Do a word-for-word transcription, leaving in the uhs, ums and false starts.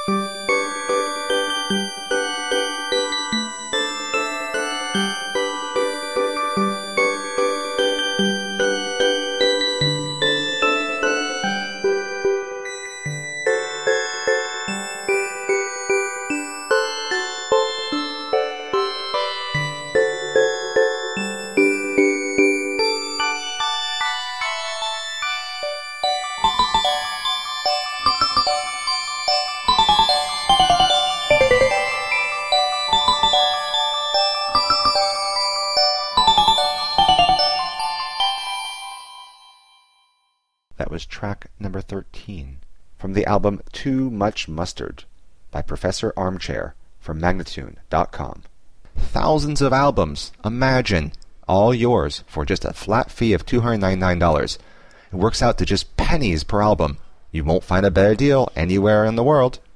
That was track number thirteen from the album Too Much Mustard by Professor Armchair from Magnatune dot com. Thousands of albums, imagine, all yours for just a flat fee of two hundred ninety-nine dollars. It works out to just pennies per album. You won't find a better deal anywhere in the world.